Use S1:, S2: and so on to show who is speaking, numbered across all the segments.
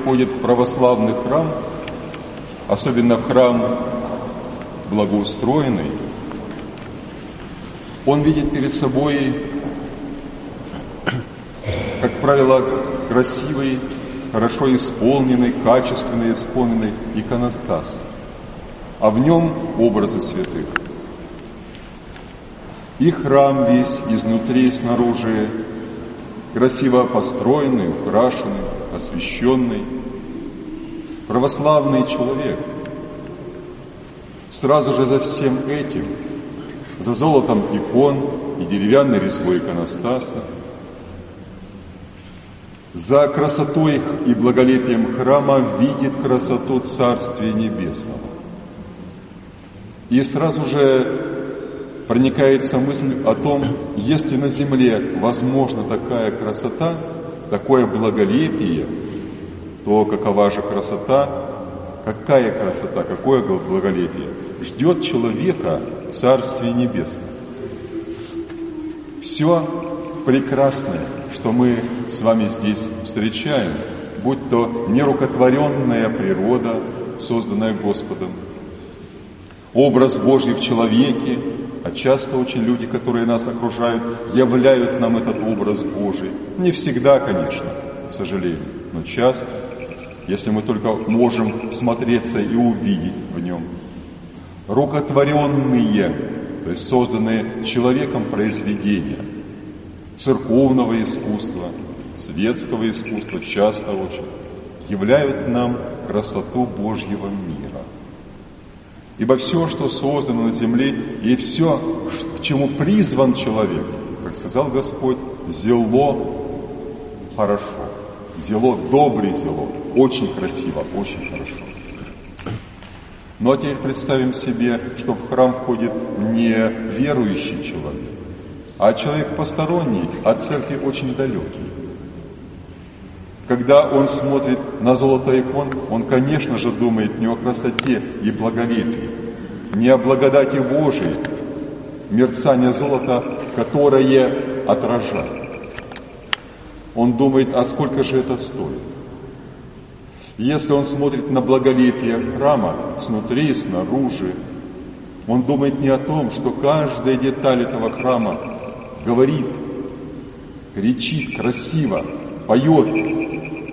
S1: приходит в православный храм, особенно в храм благоустроенный, он видит перед собой, как правило, красивый, хорошо исполненный, качественно исполненный иконостас, а в нем образы святых. И храм весь изнутри и снаружи красиво построенный, украшенный, освященный. Православный человек сразу же за всем этим, за золотом икон и деревянной резьбой иконостаса, за красотой и благолепием храма видит красоту Царствия Небесного. И сразу же проникается мысль о том, если на земле возможна такая красота, такое благолепие, то какова же красота, какая красота, какое благолепие ждет человека в Царстве Небесном. Все прекрасное, что мы с вами здесь встречаем, будь то нерукотворенная природа, созданная Господом, образ Божий в человеке, а часто очень люди, которые нас окружают, являют нам этот образ Божий. Не всегда, конечно, к сожалению, но часто, если мы только можем всмотреться и увидеть в нем. Рукотворенные, то есть созданные человеком произведения, церковного искусства, светского искусства, часто очень, являют нам красоту Божьего мира. Ибо все, что создано на земле, и все, к чему призван человек, как сказал Господь, зело хорошо, зело добрый зело, очень красиво, очень хорошо. Ну а теперь представим себе, что в храм входит не верующий человек, а человек посторонний, от церкви очень далекий. Когда он смотрит на золото икон, он, конечно же, думает не о красоте и благолепии, не о благодати Божией, мерцание золота, которое отражает. Он думает, а сколько же это стоит? Если он смотрит на благолепие храма снутри и снаружи, он думает не о том, что каждая деталь этого храма говорит, кричит красиво, поет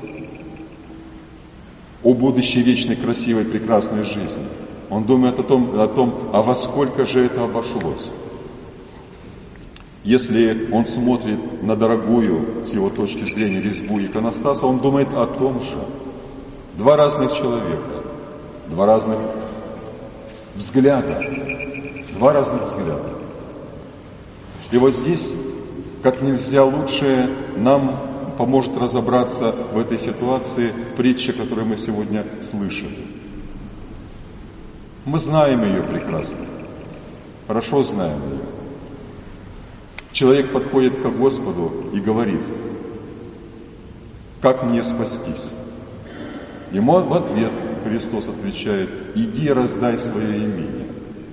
S1: о будущей вечной, красивой, прекрасной жизни. Он думает о том, а во сколько же это обошлось. Если он смотрит на дорогую, с его точки зрения, резьбу иконостаса, он думает о том же. Два разных человека, два разных взгляда, два разных взгляда. И вот здесь, как нельзя лучше, нам поможет разобраться в этой ситуации притча, которую мы сегодня слышали. Мы знаем ее прекрасно, хорошо знаем ее. Человек подходит к Господу и говорит, как мне спастись? Ему в ответ Христос отвечает, иди раздай свое имение.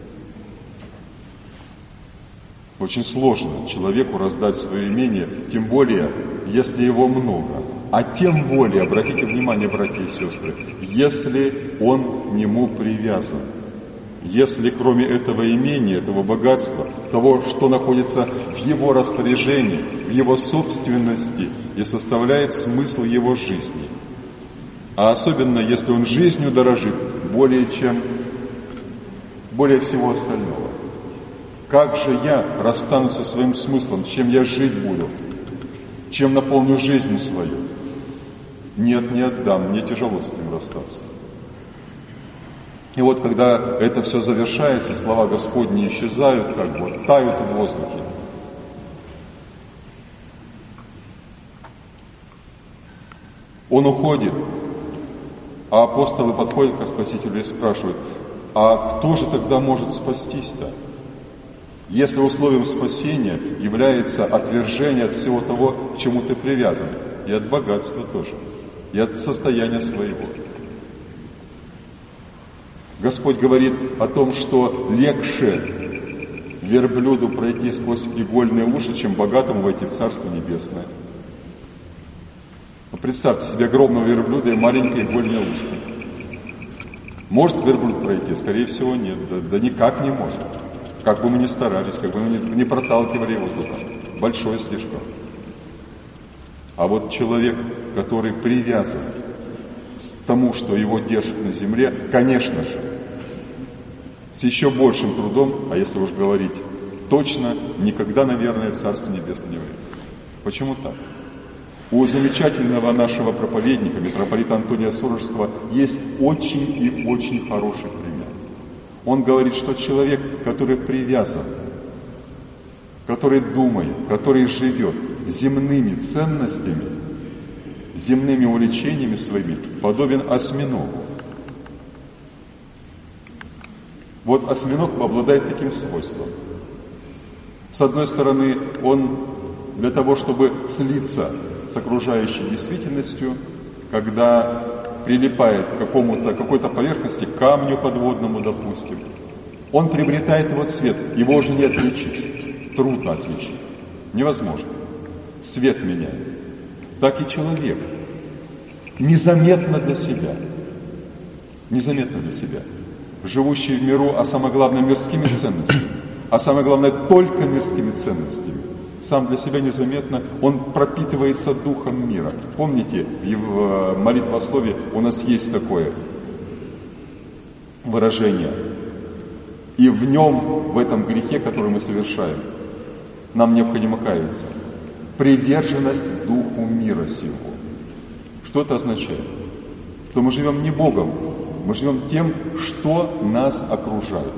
S1: Очень сложно человеку раздать свое имение, тем более, если его много. А тем более, обратите внимание, братья и сестры, если он к нему привязан. Если кроме этого имения, этого богатства, того, что находится в его распоряжении, в его собственности и составляет смысл его жизни, а особенно, если он жизнью дорожит более всего остального. Как же я расстанусь со своим смыслом, чем я жить буду, чем наполню жизнь свою? Нет, не отдам, мне тяжело с этим расстаться. И вот когда это все завершается, слова Господни исчезают, как бы тают в воздухе. Он уходит, а апостолы подходят к Спасителю и спрашивают, а кто же тогда может спастись-то? Если условием спасения является отвержение от всего того, к чему ты привязан, и от богатства тоже, и от состояния своего. Господь говорит о том, что легче верблюду пройти сквозь игольные уши, чем богатому войти в Царство Небесное. Представьте себе огромного верблюда и маленькое игольное ушко. Может верблюд пройти? Скорее всего, нет. Да никак не может. Как бы мы ни старались, как бы мы не проталкивали его туда. Большой слишком. А вот человек, который привязан к тому, что его держит на земле, конечно же, с еще большим трудом, а если уж говорить точно, никогда, наверное, в Царстве Небесном не войдет. Почему так? У замечательного нашего проповедника, митрополита Антония Сурожского, есть очень и очень хороший пример. Он говорит, что человек, который привязан, который думает, который живет земными ценностями, земными увлечениями своими, подобен осьминогу. Вот осьминог обладает таким свойством. С одной стороны, он для того, чтобы слиться с окружающей действительностью, когда прилипает к какой-то поверхности, камню подводному, допустим, он приобретает его цвет, его уже не отличишь, трудно отличить, невозможно. Цвет меняет. Так и человек незаметно для себя, живущий в миру, а самое главное мирскими ценностями, а самое главное только мирскими ценностями, сам для себя незаметно, он пропитывается духом мира. Помните, в молитвословии у нас есть такое выражение. И в нем, в этом грехе, который мы совершаем, нам необходимо каяться. Приверженность духу мира сего. Что это означает? Что мы живем не Богом, мы живем тем, что нас окружает.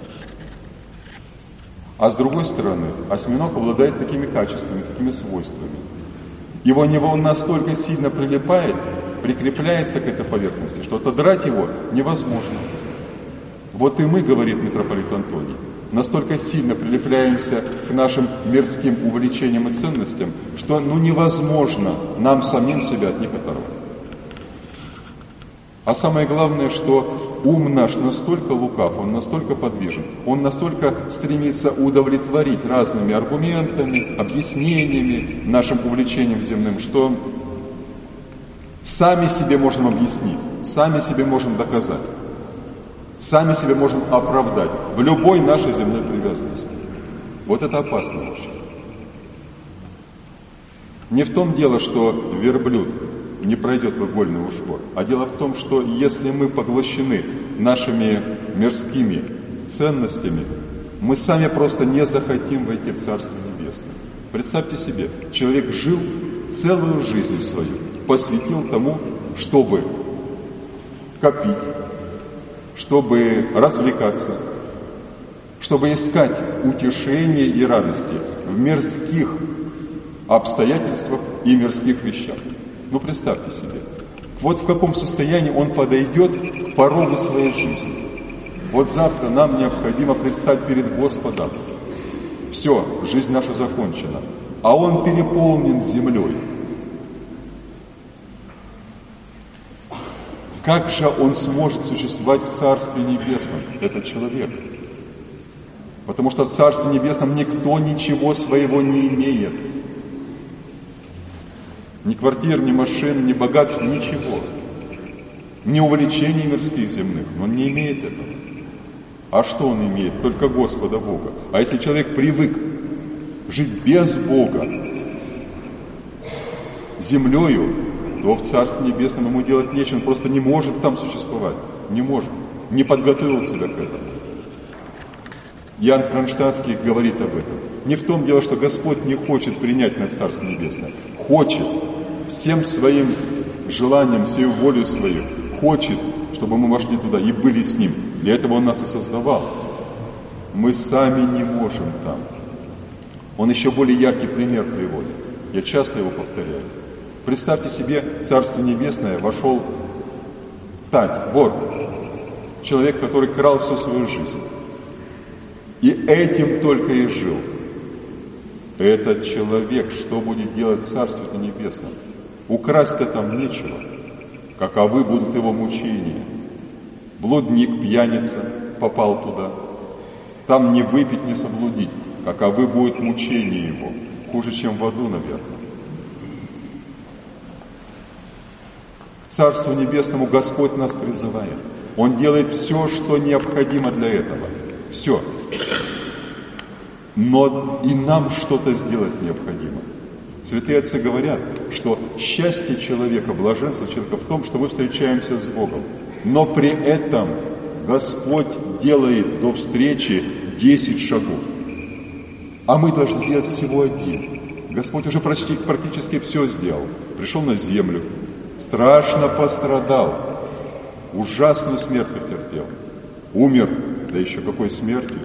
S1: А с другой стороны, осьминог обладает такими качествами, такими свойствами. Его него настолько сильно прикрепляется к этой поверхности, что отодрать его невозможно. Вот и мы, говорит митрополит Антоний, настолько сильно прилепляемся к нашим мирским увлечениям и ценностям, что невозможно нам самим себя от них оторвать. А самое главное, что ум наш настолько лукав, он настолько подвижен, он настолько стремится удовлетворить разными аргументами, объяснениями нашим увлечениям земным, что сами себе можем объяснить, сами себе можем доказать, сами себе можем оправдать в любой нашей земной привязанности. Вот это опасно вообще. Не в том дело, что верблюд не пройдет в игольный ушко. А дело в том, что если мы поглощены нашими мирскими ценностями, мы сами просто не захотим войти в Царство Небесное. Представьте себе, человек жил целую жизнь свою, посвятил тому, чтобы копить, чтобы развлекаться, чтобы искать утешение и радости в мирских обстоятельствах и мирских вещах. Представьте себе, вот в каком состоянии он подойдет к порогу своей жизни. Вот завтра нам необходимо предстать перед Господом. Все, жизнь наша закончена. А он переполнен землей. Как же он сможет существовать в Царстве Небесном, этот человек? Потому что в Царстве Небесном никто ничего своего не имеет. Ни квартир, ни машин, ни богатств, ничего. Ни увлечений мирских земных. Он не имеет этого. А что он имеет? Только Господа Бога. А если человек привык жить без Бога, землею, то в Царстве Небесном ему делать нечего. Он просто не может там существовать. Не может. Не подготовил себя к этому. Иоанн Кронштадтский говорит об этом. Не в том дело, что Господь не хочет принять нас в Царство Небесное. Хочет. Всем своим желанием, всей волей свою. Хочет, чтобы мы вошли туда и были с Ним. Для этого Он нас и создавал. Мы сами не можем там. Он еще более яркий пример приводит. Я часто его повторяю. Представьте себе, в Царство Небесное вошел вор. Человек, который крал всю свою жизнь. И этим только и жил. Этот человек, что будет делать в Царстве Небесном? Украсть-то там нечего. Каковы будут его мучения? Блудник, пьяница попал туда. Там не выпить, не соблудить. Каковы будут мучения его? Хуже, чем в аду, наверное. Царству Небесному Господь нас призывает. Он делает все, что необходимо для этого. Все. Но и нам что-то сделать необходимо. Святые отцы говорят, что счастье человека, блаженство человека в том, что мы встречаемся с Богом. Но при этом Господь делает до встречи 10 шагов. А мы должны сделать всего один. Господь уже практически все сделал. Пришел на землю, страшно пострадал, ужасную смерть потерпел. Умер, да еще какой смертью.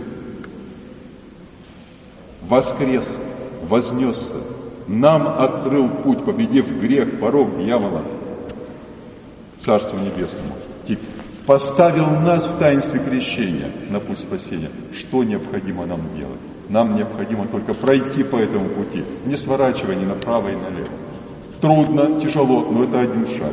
S1: Воскрес, вознесся, нам открыл путь, победив грех, порок, дьявола, Царству Небесному. Поставил нас в таинстве крещения на путь спасения. Что необходимо нам делать? Нам необходимо только пройти по этому пути, не сворачивая ни направо и налево. Трудно, тяжело, но это один шаг.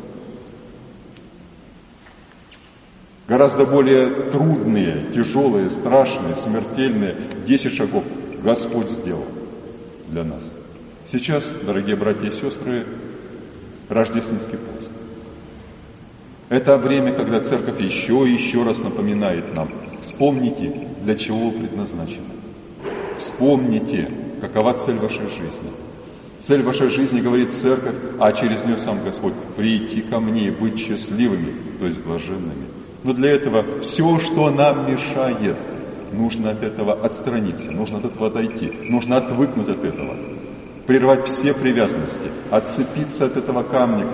S1: Гораздо более трудные, тяжелые, страшные, смертельные 10 шагов Господь сделал для нас. Сейчас, дорогие братья и сестры, Рождественский пост. Это время, когда Церковь еще и еще раз напоминает нам: вспомните, для чего вы предназначены. Вспомните, какова цель вашей жизни. Цель вашей жизни, говорит Церковь, а через нее сам Господь: прийти ко мне и быть счастливыми, то есть блаженными. Но для этого все, что нам мешает, нужно от этого отстраниться, нужно от этого отойти, нужно отвыкнуть от этого, прервать все привязанности, отцепиться от этого камня,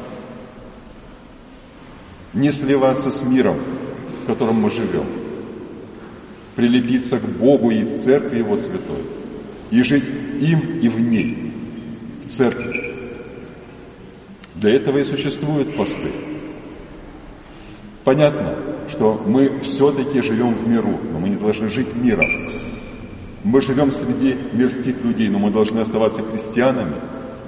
S1: не сливаться с миром, в котором мы живем, прилепиться к Богу и в Церкви Его Святой, и жить им и в ней, в Церкви. Для этого и существуют посты. Понятно, что мы все-таки живем в миру, но мы не должны жить миром. Мы живем среди мирских людей, но мы должны оставаться христианами.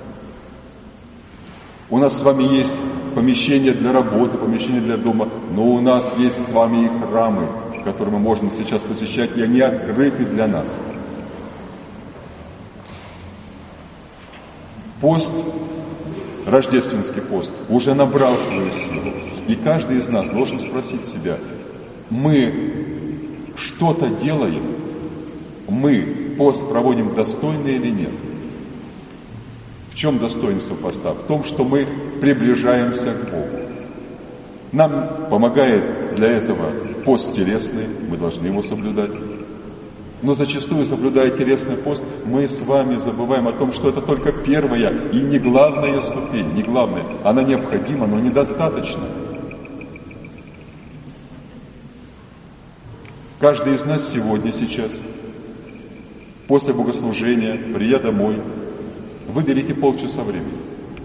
S1: У нас с вами есть помещение для работы, помещение для дома, но у нас есть с вами и храмы, которые мы можем сейчас посещать, и они открыты для нас. Пост, рождественский пост, уже набрал свою силу. И каждый из нас должен спросить себя: мы что-то делаем? Мы пост проводим достойно или нет? В чем достоинство поста? В том, что мы приближаемся к Богу. Нам помогает для этого пост телесный, мы должны его соблюдать. Но зачастую, соблюдая телесный пост, мы с вами забываем о том, что это только первая и не главная ступень, не главная. Она необходима, но недостаточно. Каждый из нас сегодня, сейчас, после богослужения, придя домой, выберите полчаса времени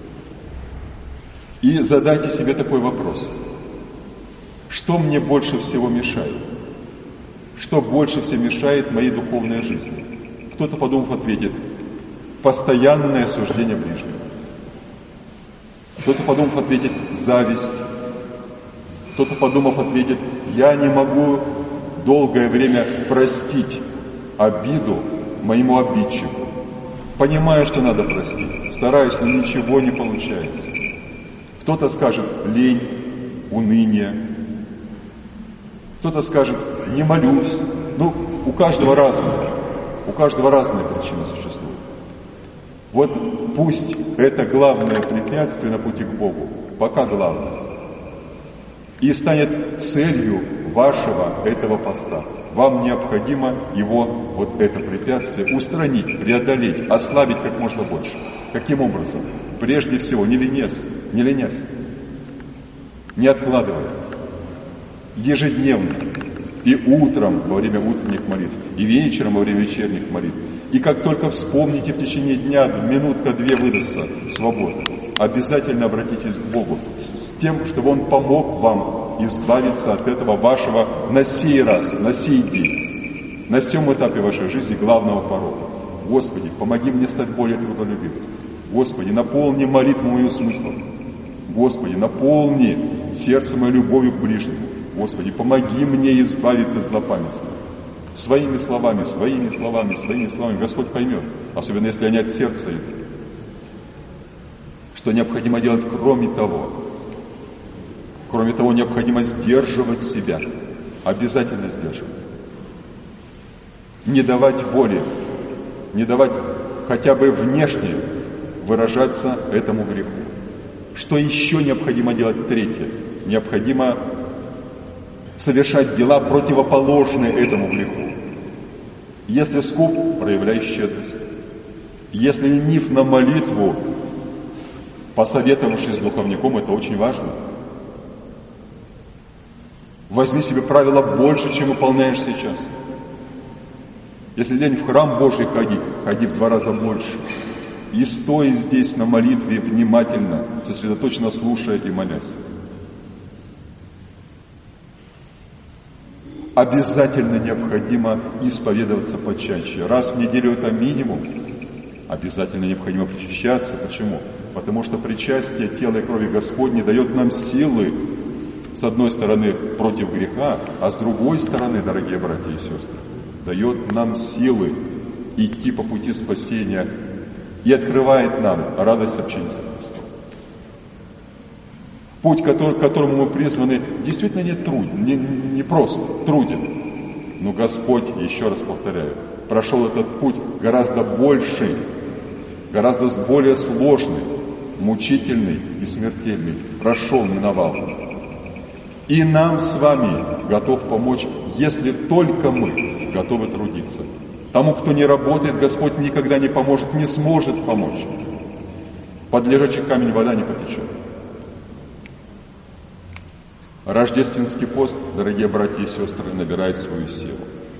S1: и задайте себе такой вопрос: что мне больше всего мешает? Что больше всего мешает моей духовной жизни? Кто-то, подумав, ответит: постоянное осуждение ближнего. Кто-то, подумав, ответит: зависть. Кто-то, подумав, ответит: я не могу долгое время простить обиду моему обидчику. Понимаю, что надо простить, стараюсь, но ничего не получается. Кто-то скажет: лень, уныние. Кто-то скажет: не молюсь. У каждого разные причины существуют. Вот пусть это главное препятствие на пути к Богу, пока главное, и станет целью вашего этого поста. Вам необходимо его, вот это препятствие, устранить, преодолеть, ослабить как можно больше. Каким образом? Прежде всего, не ленясь, не откладывая. Ежедневно, и утром во время утренних молитв, и вечером во время вечерних молитв. И как только вспомните в течение дня, минутка-две выдастся свобода, обязательно обратитесь к Богу с тем, чтобы Он помог вам избавиться от этого вашего на сей раз, на сей день, на сём этапе вашей жизни главного порока. Господи, помоги мне стать более трудолюбивым. Господи, наполни молитву мою смыслом. Господи, наполни сердце мое любовью к ближнему. Господи, помоги мне избавиться от злопамятства. Своими словами Господь поймет, особенно если они от сердца идут, что необходимо делать кроме того, Кроме того, необходимо сдерживать себя. Обязательно сдерживать. Не давать воли, не давать хотя бы внешне выражаться этому греху. Что еще необходимо делать? Третье. Необходимо совершать дела, противоположные этому греху. Если скуп, проявляй щедрость. Если ленив на молитву, посоветовавшись с духовником, это очень важно. Возьми себе правило больше, чем выполняешь сейчас. Если лень в храм Божий ходи в 2 раза больше. И стой здесь на молитве внимательно, сосредоточенно слушая и молясь. Обязательно необходимо исповедоваться почаще. Раз в неделю это минимум. Обязательно необходимо причащаться. Почему? Потому что причастие тела и крови Господней дает нам силы, с одной стороны, против греха, а с другой стороны, дорогие братья и сестры, дает нам силы идти по пути спасения и открывает нам радость общения с Христом. Путь, к которому мы призваны, действительно не прост, труден. Но Господь, еще раз повторяю, прошел этот путь гораздо больший, гораздо более сложный, мучительный и смертельный. Прошел, миновал. И нам с вами готов помочь, если только мы готовы трудиться. Тому, кто не работает, Господь никогда не поможет, не сможет помочь. Под лежачий камень вода не потечет. Рождественский пост, дорогие братья и сестры, набирает свою силу.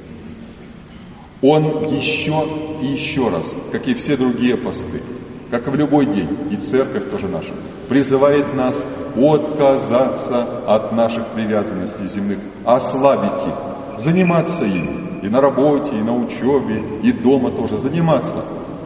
S1: Он еще и еще раз, как и все другие посты, как и в любой день, и церковь тоже наша, призывает нас отказаться от наших привязанностей земных, ослабить их, заниматься ими, и на работе, и на учебе, и дома тоже заниматься.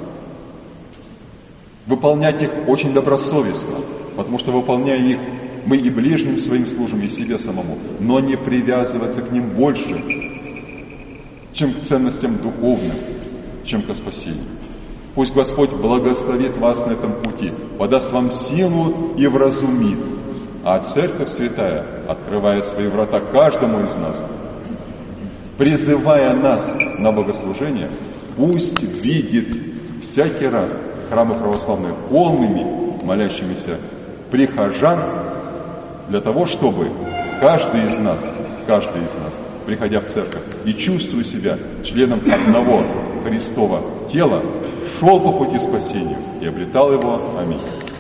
S1: Выполнять их очень добросовестно, потому что, выполняя их, мы и ближним своим служим, и себе самому, но не привязываться к ним больше, чем к ценностям духовным, чем к спасению. Пусть Господь благословит вас на этом пути, подаст вам силу и вразумит. А Церковь Святая, открывая свои врата каждому из нас, призывая нас на богослужение, пусть видит всякий раз храмы православные полными молящимися прихожан, для того, чтобы каждый из нас, приходя в церковь и чувствуя себя членом одного Христова тела, шел по пути спасения и обретал его. Аминь.